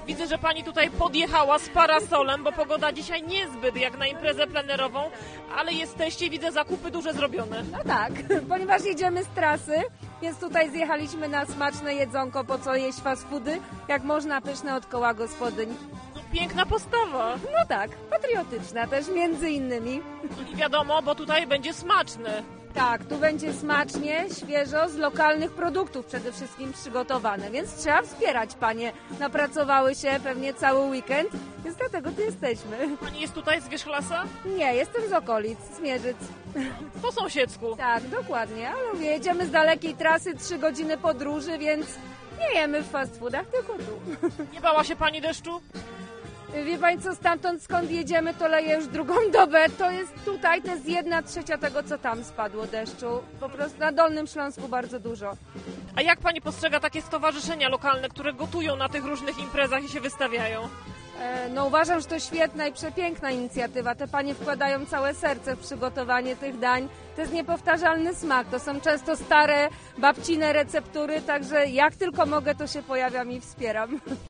Widzę, że pani tutaj podjechała z parasolem, bo pogoda dzisiaj niezbyt jak na imprezę plenerową, ale jesteście, widzę, zakupy duże zrobione. No tak, ponieważ jedziemy z trasy, więc tutaj zjechaliśmy na smaczne jedzonko, po co jeść fast foody, jak można pyszne od koła gospodyń. No, piękna postawa. No tak, patriotyczna też między innymi. I wiadomo, bo tutaj będzie smaczne. Tak, tu będzie smacznie, świeżo, z lokalnych produktów przede wszystkim przygotowane, więc trzeba wspierać panie. Napracowały się pewnie cały weekend, więc dlatego tu jesteśmy. Pani jest tutaj z Wierzchlasa? Nie, jestem z okolic, z Mierzyc. Po sąsiedzku. Tak, dokładnie, ale mówię, jedziemy z dalekiej trasy, 3 godziny podróży, więc nie jemy w fast foodach, tylko tu. Nie bała się pani deszczu? Wie pani co, stamtąd skąd jedziemy, to leje już drugą dobę. To jest tutaj, to jest 1/3 tego, co tam spadło deszczu. Po prostu na Dolnym Śląsku bardzo dużo. A jak pani postrzega takie stowarzyszenia lokalne, które gotują na tych różnych imprezach i się wystawiają? No uważam, że to świetna i przepiękna inicjatywa. Te panie wkładają całe serce w przygotowanie tych dań. To jest niepowtarzalny smak. To są często stare, babcine receptury, także jak tylko mogę, to się pojawiam i wspieram.